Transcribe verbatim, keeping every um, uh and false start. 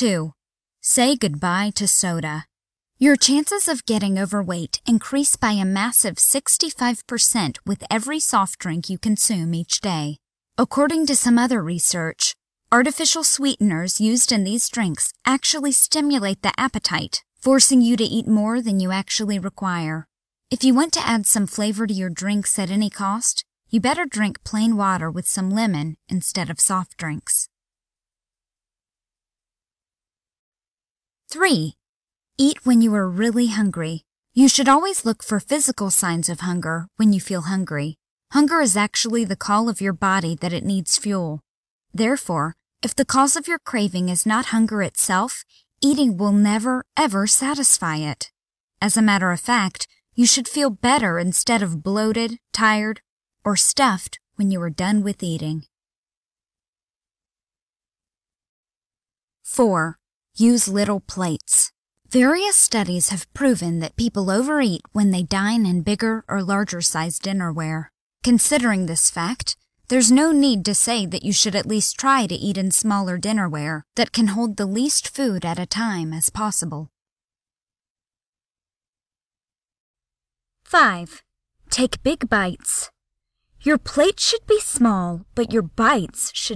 two. Say goodbye to soda. Your chances of getting overweight increase by a massive sixty-five percent with every soft drink you consume each day. According to some other research, artificial sweeteners used in these drinks actually stimulate the appetite, forcing you to eat more than you actually require. If you want to add some flavor to your drinks at any cost, you better drink plain water with some lemon instead of soft drinks. three. Eat when you are really hungry. You should always look for physical signs of hunger when you feel hungry. Hunger is actually the call of your body that it needs fuel. Therefore, if the cause of your craving is not hunger itself, eating will never, ever satisfy it. As a matter of fact, you should feel better instead of bloated, tired, or stuffed when you are done with eating. four. Use little plates. Various studies have proven that people overeat when they dine in bigger or larger-sized dinnerware. Considering this fact, there's no need to say that you should at least try to eat in smaller dinnerware that can hold the least food at a time as possible. five. Take big bites. Your plate should be small, but your bites should